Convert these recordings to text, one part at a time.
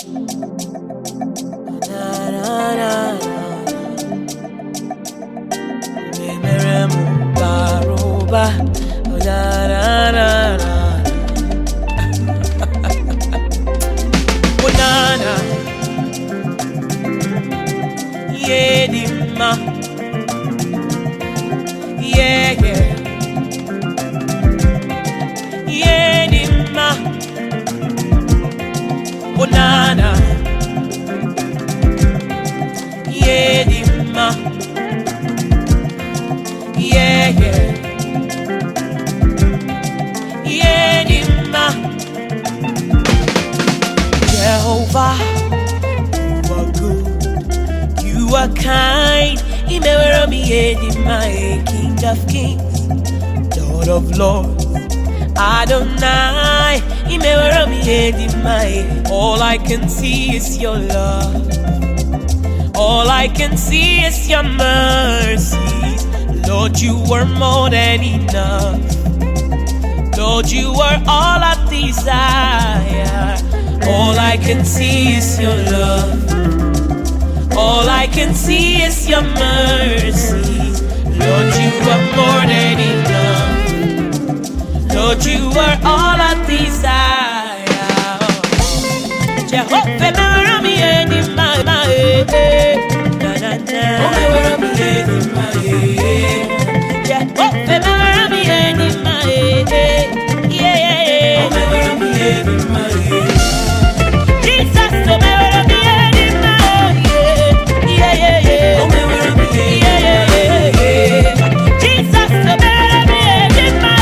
Banana, yeah, dimma, yeah, yeah, yeah, dimma. Jehovah, you are good, you are kind. Imewera mi dimma, King of Kings, Lord of Lords, Adonai. All I can see is your love. All I can see is your mercy. Lord, you were more than enough. Lord, you were all I desire. All I can see is your love. All I can see is your mercy. Lord, you were more than enough. Lord, you were all I desire. Jehovah, me in my na na na. Oh, me in my Jehovah, me in my yeah. Oh, me in my Jesus, me in my yeah. Oh, me yeah. Jesus, me in my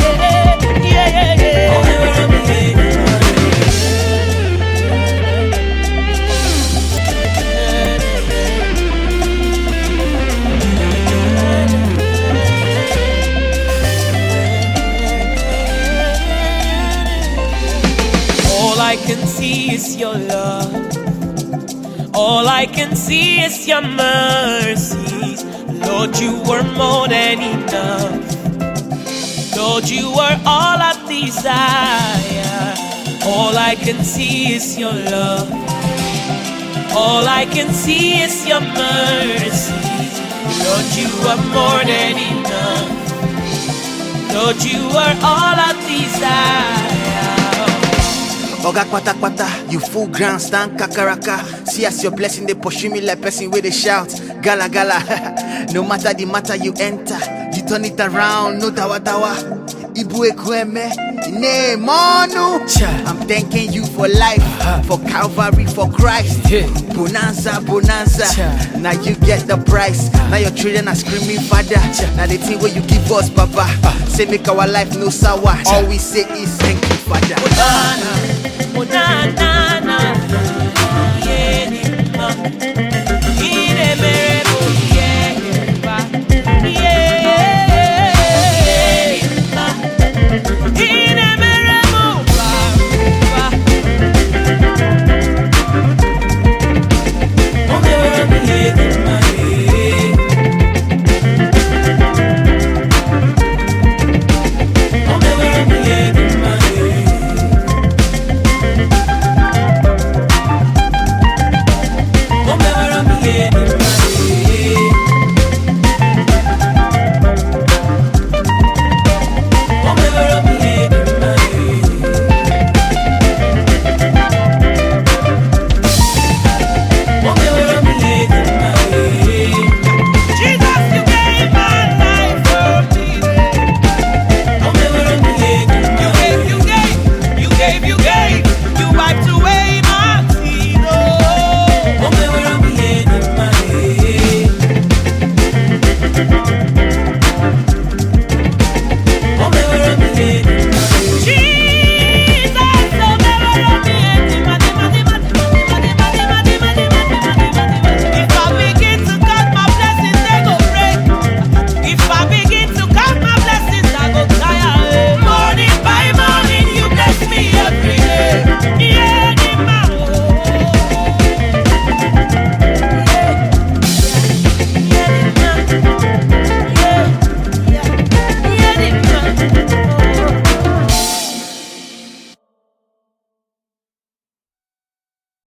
All I can see is your love. All I can see is your mercies. Lord, you were more than enough. Lord, you were all I desire. All I can see is your love. All I can see is your mercies. Lord, you are more than enough. Lord, you are all I desire. Oga kwata kwata, you full ground stand kakaraka. See as your blessing they pursue me like person where they shout gala gala. No matter the matter you enter, you turn it around, no dawa dawa. Ibu ekweme, ne monu. I'm thanking you for life, for Calvary, for Christ. Bonanza, bonanza. Now you get the price. Now your children are screaming, Father. Now the thing where you give us, Papa. Say make our life no sour. All we say is thank you, Father. Bonana, bonana.